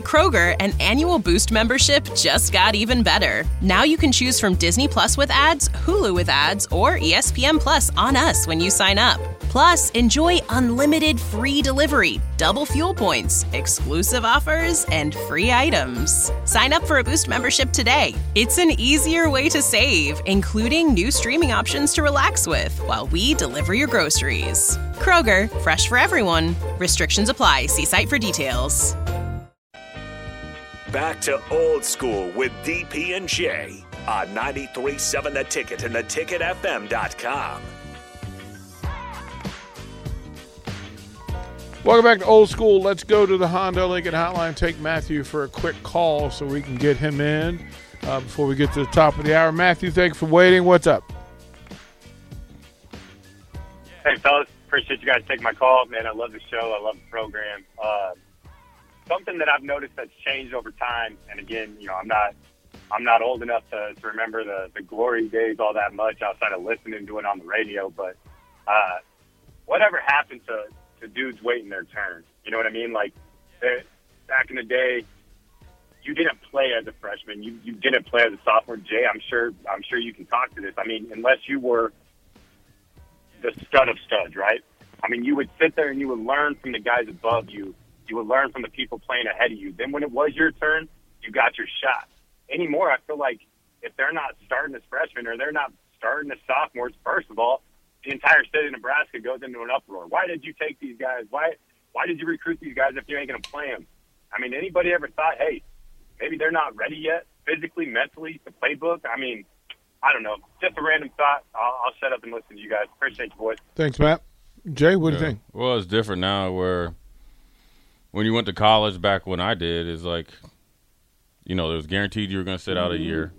Kroger, an annual Boost membership just got even better. Now you can choose from Disney Plus with ads, Hulu with ads, or ESPN Plus on us when you sign up. Plus, enjoy unlimited free delivery, double fuel points, exclusive offers, and free items. Sign up for a Boost membership today. It's an easier way to save, including new streaming options to relax with while we deliver your groceries. Kroger, fresh for everyone. Restrictions apply. See site for details. Back to Old School with DP and J on 93.7 The Ticket and theticketfm.com. Welcome back to Old School. Let's go to the Honda Lincoln Hotline. Take Matthew for a quick call so we can get him in before we get to the top of the hour. Matthew, thanks for waiting. What's up? Hey, fellas. Appreciate you guys taking my call. Man, I love the show. I love the program. Something that I've noticed that's changed over time, and again, I'm not old enough to remember the glory days all that much outside of listening to it on the radio, but whatever happened to dudes waiting their turn? You know what I mean? Like, back in the day, you didn't play as a freshman. You didn't play as a sophomore. Jay, I'm sure you can talk to this. I mean, unless you were the stud of studs, right? I mean, you would sit there and you would learn from the guys above you. You would learn from the people playing ahead of you. Then when it was your turn, you got your shot. Anymore, I feel like if they're not starting as freshmen or they're not starting as sophomores, first of all, the entire state of Nebraska goes into an uproar. Why did you take these guys? Why did you recruit these guys if you ain't going to play them? I mean, anybody ever thought, hey, maybe they're not ready yet, physically, mentally, the playbook? I mean, I don't know. Just a random thought. I'll shut up and listen to you guys. Appreciate you, boys. Thanks, Matt. Jay, what do you think? Well, it's different now where when you went to college back when I did, it's like, it was guaranteed you were going to sit out a year.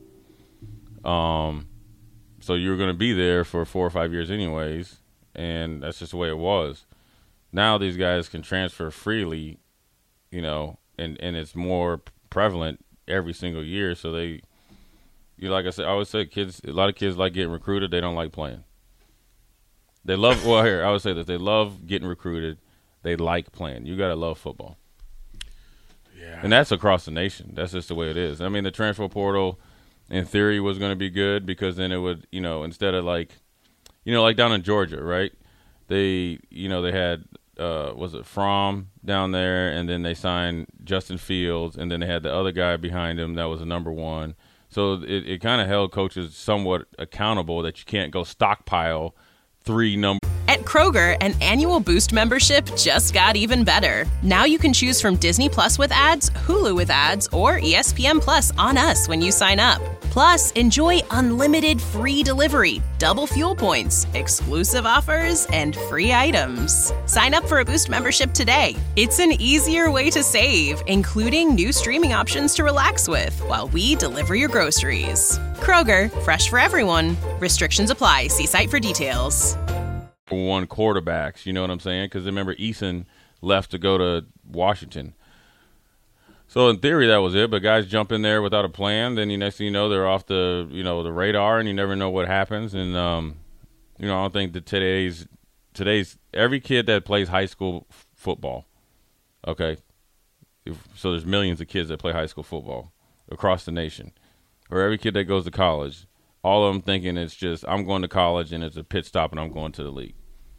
So you were going to be there for 4 or 5 years anyways, and that's just the way it was. Now these guys can transfer freely, and it's more prevalent every single year. So they, like I said, I always say a lot of kids like getting recruited. They don't like playing. They love, I would say that they love getting recruited. They like playing. You got to love football. Yeah. And that's across the nation. That's just the way it is. I mean, the transfer portal, in theory, was going to be good because then it would, instead of like down in Georgia, right? They had, was it Fromm down there, and then they signed Justin Fields, and then they had the other guy behind him that was the number one. So it kind of held coaches somewhat accountable that you can't go stockpile 3 numbers. At Kroger, an annual Boost membership just got even better. Now you can choose from Disney Plus with ads, Hulu with ads, or ESPN Plus on us when you sign up. Plus, enjoy unlimited free delivery, double fuel points, exclusive offers, and free items. Sign up for a Boost membership today. It's an easier way to save, including new streaming options to relax with while we deliver your groceries. Kroger, fresh for everyone. Restrictions apply. See site for details. One quarterbacks, you know what I'm saying? Because remember, Eason left to go to Washington. So in theory, that was it. But guys jump in there without a plan. Then next thing you know, they're off the the radar, and you never know what happens. And I don't think that today's every kid that plays high school football, okay. So there's millions of kids that play high school football across the nation, or every kid that goes to college. All of them thinking it's just I'm going to college and it's a pit stop and I'm going to the league.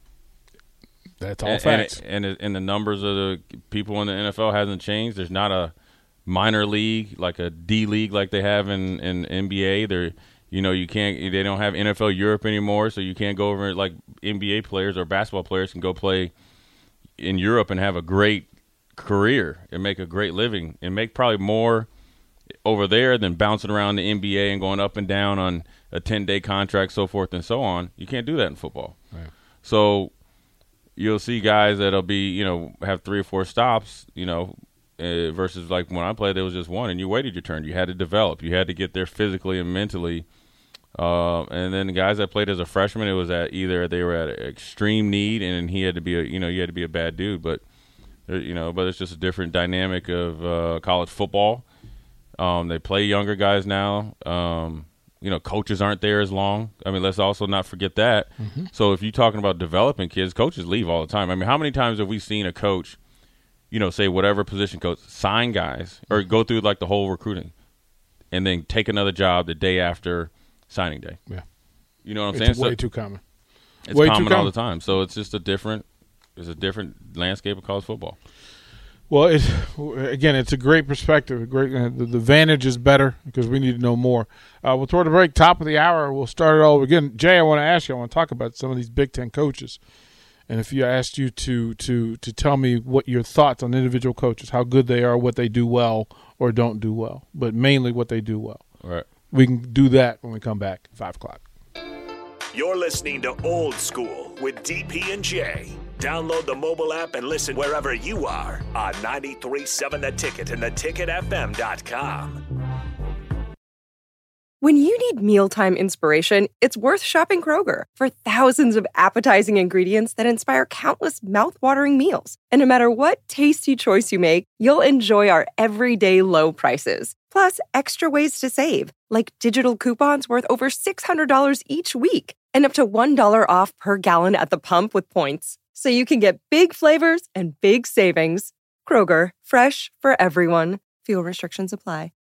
That's all facts. And the numbers of the people in the NFL hasn't changed. There's not a minor league like a D league like they have in NBA. They don't have NFL Europe anymore, so you can't go over like NBA players or basketball players can go play in Europe and have a great career and make a great living and make probably more over there than bouncing around the NBA and going up and down on a 10-day contract, so forth and so on. You can't do that in football. Right. So you'll see guys that'll be, have 3 or 4 stops, versus like when I played, there was just one, and you waited your turn. You had to develop. You had to get there physically and mentally. And then the guys that played as a freshman, it was at either they were at extreme need, and he had to be you had to be a bad dude. But but it's just a different dynamic of college football. They play younger guys now. Coaches aren't there as long. I mean, let's also not forget that. Mm-hmm. So if you're talking about developing kids, coaches leave all the time. I mean, how many times have we seen a coach say whatever position coach, sign guys or go through like the whole recruiting and then take another job the day after signing day. Yeah. You know what I'm saying? It's way too common. It's way common all the time. So it's just a different landscape of college football. Well, it's a great perspective. The vantage is better because we need to know more. We'll throw the break, top of the hour. We'll start it all over again. Jay, I want to talk about some of these Big Ten coaches. And if you asked you to tell me what your thoughts on individual coaches, how good they are, what they do well or don't do well, but mainly what they do well. All right. We can do that when we come back at 5 o'clock. You're listening to Old School with DP and J. Download the mobile app and listen wherever you are on 93.7 The Ticket and theticketfm.com. When you need mealtime inspiration, it's worth shopping Kroger for thousands of appetizing ingredients that inspire countless mouth-watering meals. And no matter what tasty choice you make, you'll enjoy our everyday low prices. Plus, extra ways to save, like digital coupons worth over $600 each week and up to $1 off per gallon at the pump with points. So you can get big flavors and big savings. Kroger, fresh for everyone. Fuel restrictions apply.